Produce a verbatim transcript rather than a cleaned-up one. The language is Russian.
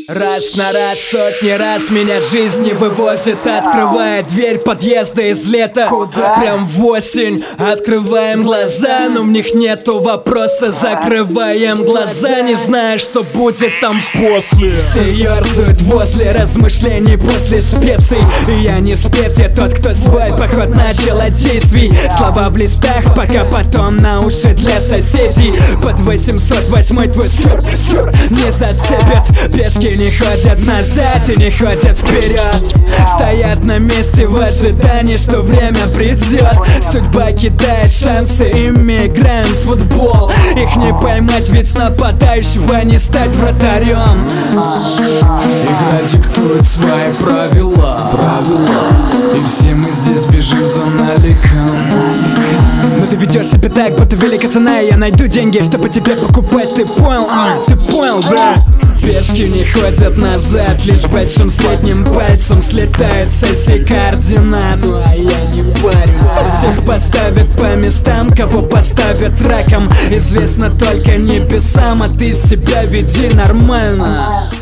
Раз на раз, сотни раз меня жизни вывозит. Открывая дверь подъезда из лета. Куда? Прям в осень. Открываем глаза, но в них нету вопроса. Закрываем глаза, не зная, что будет там после. Все ерзают возле размышлений после специй. И я не спец, я тот, кто свой поход начал от действий. Слова в листах, пока потом на уши для соседей. Под восемьсот восьмой твой скюр, скюр не зацепят. Пешки не ходят назад и не ходят вперед. Стоят на месте в ожидании, что время придет. Судьба кидает шансы, и мы играем в футбол. Их не поймать, ведь нападающего не стать вратарем. Игра диктует свои правила, правила. И все мы здесь бежим за наликом. Но ты ведешь себя так, будто велика цена, и я найду деньги, чтобы тебе покупать. Ты понял, а? Ты понял, да? Пешки не ходят назад, лишь большим средним пальцем слетает соси координат. Ну а я не парюсь. Всех поставят по местам, кого поставят раком. Известно только небесам, а ты себя веди нормально.